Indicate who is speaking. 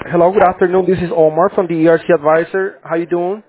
Speaker 1: Hello, good afternoon. This is Omar from the ERC Advisor. How you doing?